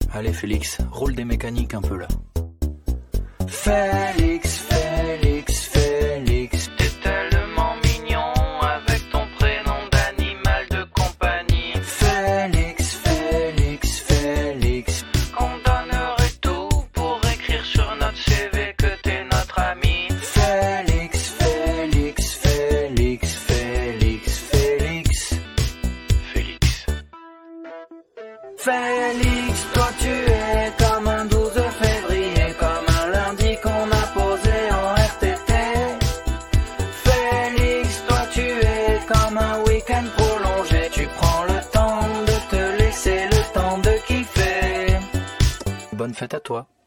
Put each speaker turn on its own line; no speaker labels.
Allez Félix, roule des mécaniques un peu là.
Félix, Félix, Félix, t'es tellement mignon avec ton prénom d'animal de compagnie. Félix, Félix, Félix, qu'on donnerait tout pour écrire sur notre CV que t'es notre ami. Félix, Félix, Félix, Félix, Félix, Félix. Félix, toi tu es comme un 12 février, comme un lundi qu'on a posé en RTT. Félix, toi tu es comme un week-end prolongé, tu prends le temps de te laisser le temps de kiffer.
Bonne fête à toi.